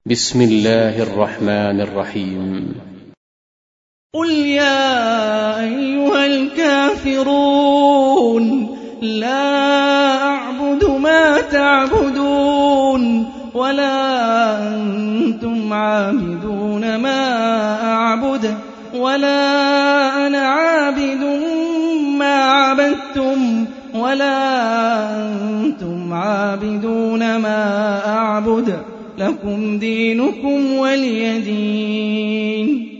بسم الله الرحمن الرحيم. قل يا أيها الكافرون لا أعبد ما تعبدون ولا أنتم عابدون ما أعبد ولا أنا عابد ما عبدتم ولا أنتم عابدون ما أعبد لكم دينكم ولي دين.